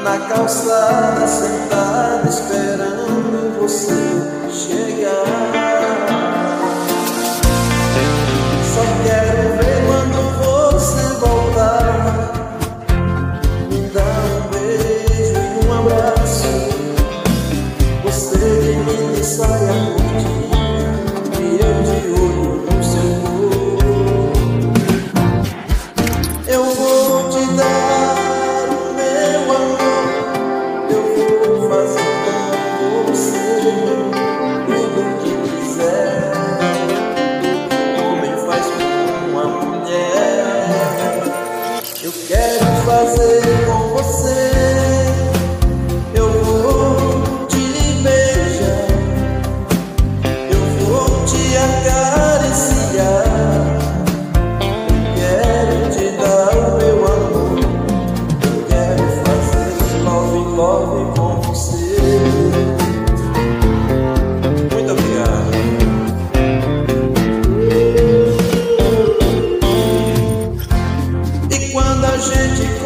na calçada, sentada, esperando você chegar. Só quero ver quando você voltar, me dar um beijo e um abraço. Você de mini saia curtinha e eu de olho no seu corpo. Eu vou te dar o meu amor, eu vou fazer com você tudo o que quiser. O homem faz com uma mulher. Eu quero fazer com você. Eu vou te beijar, eu vou te acariciar. Eu quero te dar o meu amor, eu quero fazer love, love com você. Muito obrigado. E quando a gente